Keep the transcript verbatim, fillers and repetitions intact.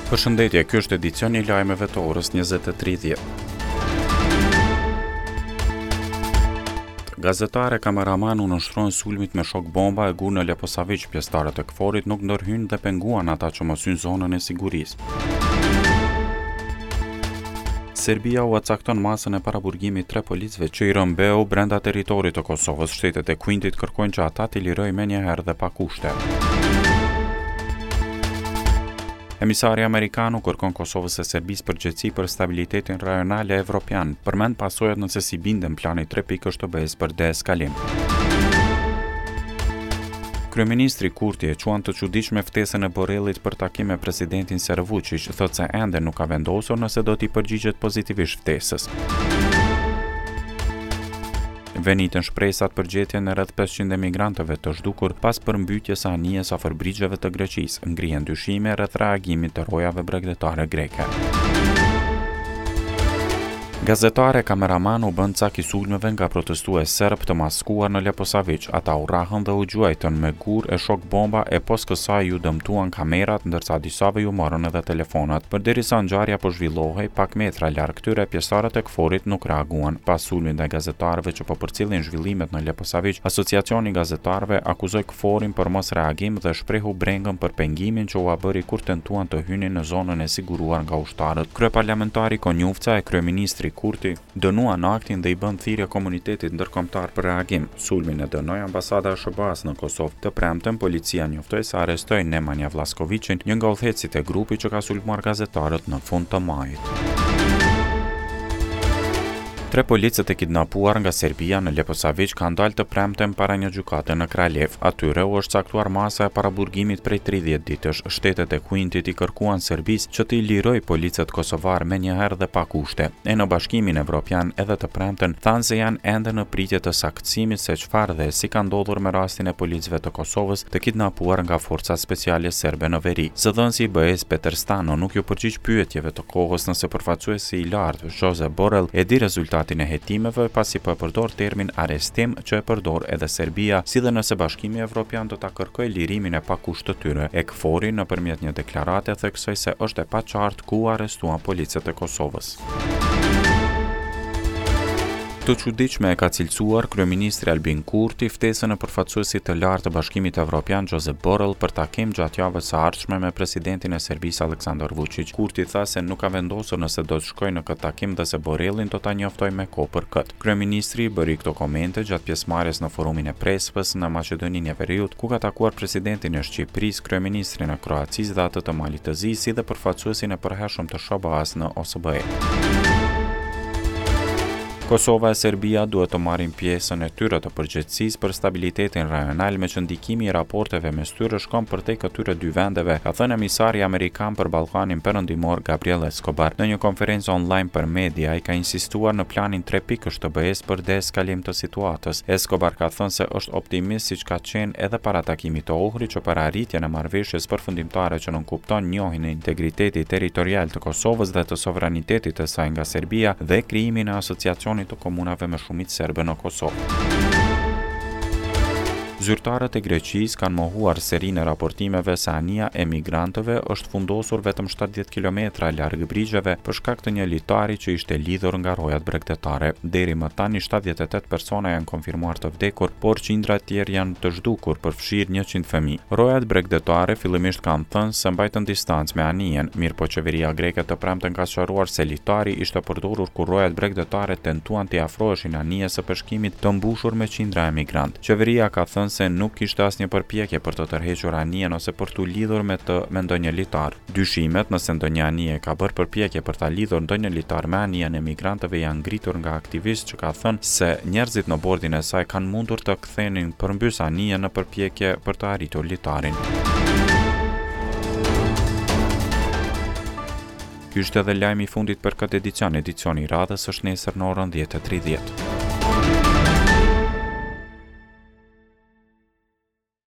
Përshëndetje, ky është edicioni i lajmeve të orës njëzet e tridhjetë. Gazetare kameraman u nënshtrojnë sulmit me shok bomba e gur në Leposaviq. Pjesëtarët e KFOR-it nuk ndërhyjnë dhe penguan ata që mos hyjnë zonën e sigurisë. Serbia u acakton masën e paraburgimit tre policëve që i rëmbeu brenda territorit të Kosovës. Shtetet e Kuintit kërkojnë që ata t'i lirojë menjëherë dhe pa kushte. Emisari amerikan u kërkon Kosovës e Serbisë përgjegjësi për stabilitetin rajonal e evropian, përmend pasojat nëse si binden plani tre pikësh të be es për deeskalim. Kryeministri Kurti e quan të çuditshme ftesën e Borrellit për takim me presidentin Ser Vučić, thotë se ende nuk ka vendosur nëse do t'i përgjigjet pozitivisht ftesës. Venitën shpresat për gjetjen e rreth pesëqind emigrantëve të zhdukur pas përmbytjes së anijes afër brigjeve të Greqisë. Ngrihen dyshime rreth reagimit të rojave bregdetare greke. Gazetare kameraman u bën cak i sulmeve nga protestues serb të maskuar në Leposaviq. Ata u rrahën dhe u gjuajtën me gur e shok bomba e pos kësaj ju dëmtuan kamerat, ndërsa disave ju morën edhe telefonat. Përderisa ngjarja po zhvillohej pak metra larg tyre, pjesëtarët e KFOR-it nuk reaguan. Pas sulmit ndaj gazetarëve që po përcjellin zhvillimet në Leposaviq, Asociacioni i Gazetarëve akuzoi KFOR-in për mos reagim dhe shprehu brengën për pengimin që u bëri kur tentuan të hynin në zonën e siguruar nga ushtarët. Kryeparlamentari Konjufca e kryeministri Kurti dënuan aktin dhe i bën thirrje komunitetit ndërkombëtar për reagim. Sulmin e dënoi ambasada e sh be a-s në Kosovë. Të premten policia njoftoi se arrestoi Nemanja Vlaskovićin, një nga udhëheqësit e grupit që ka sulmuar gazetarët në fund të majit. Tre policët e kidnapuar nga Serbia në Leposaviq kanë dalë të premten para një gjykate në Kraljev. Atyre u është caktuar masa e paraburgimit prej tridhjetë ditësh. Shtetet e Kuintit i kërkuan Serbisë që t'i liroj policët kosovar menjëherë dhe pa kushte. E në Bashkimin Evropian edhe të premten thanë se janë ende në pritje të saktësimit se çfarë dhe si ka ndodhur me rastin e policëve të Kosovës të kidnapuar nga forcat speciale serbe në veri. Zëdhënësi i be es Peter Stano nuk ju përgjigj pyetjeve të kohës nëse përfaqësuesi i lartë Josep Borrell e di rezultatin e hetimeve pasi po e përdor termin arrestim që e përdor edhe Serbia, si dhe nëse Bashkimi Evropian do ta kërkojë lirimin e pakusht të tyre. E KFOR-i nëpërmjet një deklarate theksoi se është e paqartë ku arrestuan policët e Kosovës. Të çuditshme e ka cilësuar kryeministri Albin Kurti ftesën e përfaqësuesit të lartë të Bashkimit Evropian Josep Borrell për takim gjatë javës së ardhshme me presidentin e Serbisë Aleksandar Vučić. Kurti tha se nuk ka vendosur nëse do të shkojë në këtë takim dhe se Borrellin do ta njoftojë me kohë për këtë. Kryeministri bëri këto komente gjatë pjesëmarrjes në forumin e presës në Maqedoninë e Veriut, ku ka takuar presidentin e Shqipërisë, kryeministrin e Kroacisë dhe atë të Malit të Zi, si dhe përfaqësuesin e përhershëm të sh be a-s në o es be e. Kosova e Serbia duhet të marrin pjesën e tyre të përgjegjësisë për stabilitetin rajonal, me që ndikimi i raporteve mes tyre shkon përtej këtyre dy vendeve, ka thënë emisari amerikan për Ballkanin Perëndimor Gabriel Escobar. Në një konferencë online për media, ai ka insistuar në planin tre pikësh të be es për deeskalim të situatës. Escobar ka thënë se është optimist siç ka qenë edhe para takimit të Ohrit që për arritjen e marrëveshjes përfundimtare që nënkupton njohjen e integritetit territorial të Kosovës dhe të sovranitetit të saj nga Serbia dhe krijimin e asociacionit të komunave me shumicë serbe në Kosovë. Zyrtarët e Greqisë kanë mohuar serinë e raportimeve se anija e emigrantëve është fundosur vetëm shtatëdhjetë kilometra larg brigjeve për shkak të një litari që ishte lidhur nga rojat bregdetare. Deri më tani shtatëdhjetë e tetë persona janë konfirmuar të vdekur, por qindra të tjerë janë të zhdukur, përfshirë njëqind fëmijë. Rojat bregdetare fillimisht kanë thënë se mbajtën distancë me anijen, mirëpo qeveria greke të premten ka sqaruar se litari ishte përdorur kur rojat bregdetare tentuan t'i afroheshin anijes së peshkimit të mbushur me qindra emigrant. Qeveria ka thënë se nuk kishte asnjë përpjekje për të tërhequr anijen ose për t'u lidhur me të me ndonjë litar. Dyshimet nëse ndonjë anije ka bërë përpjekje për ta lidhur ndonjë litar me anijen e emigrantëve janë ngritur nga aktivistë që ka thënë se njerëzit në bordin e saj kanë mundur të kthenin përmbys anijen në përpjekje për të arritur litarin. Ky është edhe lajmi i fundit për këtë edicion. Edicioni i radhës është nesër në orën dhjetë e tridhjetë.